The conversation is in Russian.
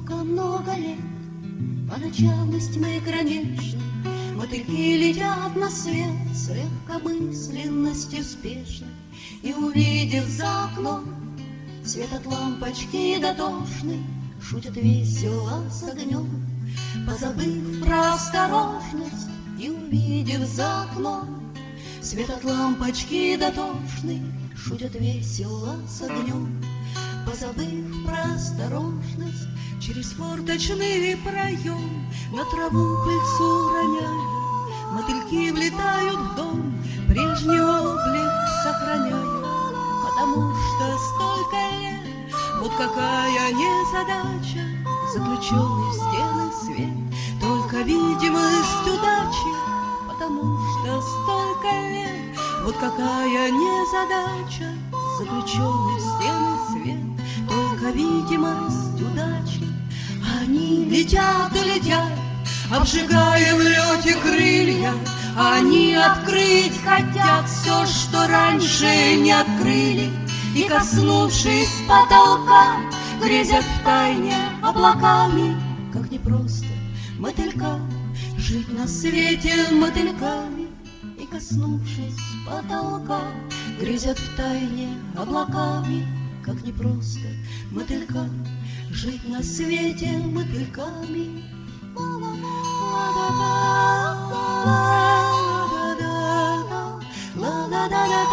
много-много лет. По ночам из тьмы кромешной мотыльки летят на свет с легкомысленностью спешной. И, увидев за окном свет от лампочки дотошной, шутят весело с огнем, позабыв про осторожность. И, увидев за окном свет от лампочки дотошной, шутят весело с огнем, позабыв про осторожность. Через форточный проем на траву пыльцу роняя, мотыльки влетают в дом, прежний облик сохраняя. Потому что столько лет, вот какая незадача, заключенный в стены свет, только видимость удачи. Потому что столько лет, вот какая незадача, заключенный в стены свет, только видимость удачи. Они летят и летят, обжигая в лете крылья. Они открыть хотят все, что раньше не открыли, и, коснувшись потолка, грезят втайне облаками. Как непросто мотылькам жить на свете мотыльками, и, коснувшись потолка, грезят втайне облаками. Как непросто мотылькам жить на свете мотыльками. La la la la la la la la la la la